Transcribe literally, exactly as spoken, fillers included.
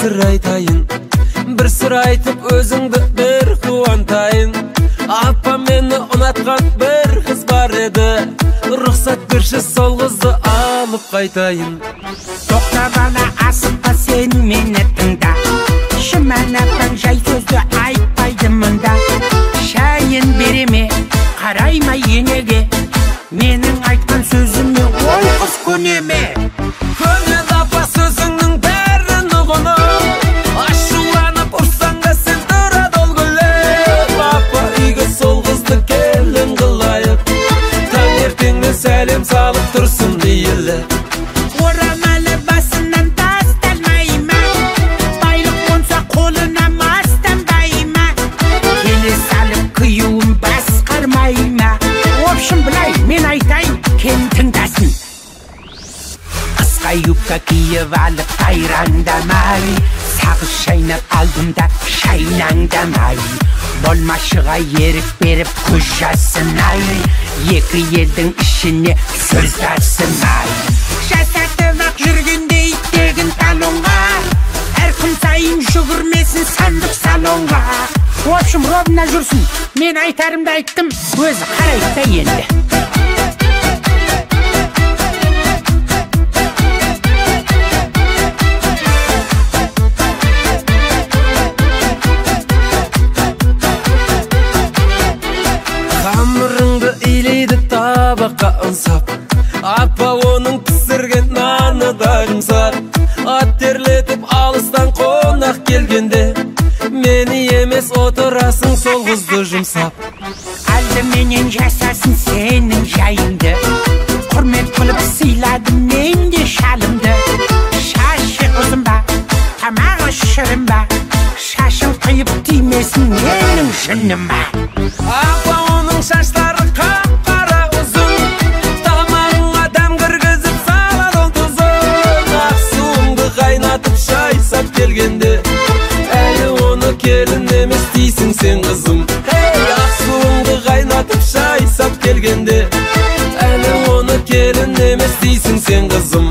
сыр айтайын, бір сыр айтып өзіңді бір қуантайын. Апа мені ұнатқан бір қыз бар еді, рұқсат берші сол қызды алып қайтайын. Тоқта бала, асықпа сен мені тыңда, Шыман апаң жай сөзді айтпайды мұнда. Шайын береме, қарайма енеге, менің айтқан сөзіме ой қыз көнеме. Көнеді апа сөзіңнің бәрін ұғынып, ашуланып ұрсаң да сен тұрады ол күліп. Апа үйге сол қызды келін қылайық, таңертеңнен сәлем салып тұрсын мейлі. Орамалы басынан тасталмайма, байлық болса қолына мастанбайма, келе салып күйеуін басқармайма. Общем, былай, мен айтайын, кем тыңдасын. Қысқа юбка киіп алып қайраңдамай, сағыз шайнап алдымда шайнаңдамай, болмашыға ерік беріп көз жасынай, екі елдің ішіне сөз тасымай. Жасатып ақ жүргендей тегін талонға, әр күн сайын жүгірмесін сандық салонға. В общем, ровно жүрсін, мен айтарымды айттым, өзі қарайды да енді. Қамырыңды илейді табаққа ұнсап, апа оның пісірген наны да жұмсап. Ат терлетіп алыстан қонақ келгенде, мені емес отырасың сол қызды жұмсап. Алдыменен жасасын сенің жайыңды, құрмет қылып сыйладым мен де шалымды. Шашы ұзын ба, тамағы шырын ба, шашын қиып тимесін менің жыным ба. Апа оның шаштары қап-қара ұзын, тамағыңа дәм кіргізіп салады ол тұзын. Ақ суыңды қайнатып шайсап келгенде, әлі оны келін емес дейсің сен қызым. Ақ суыңды қайнатып шайсап келгенде, әлі оны келін емес дейсің сен қызым.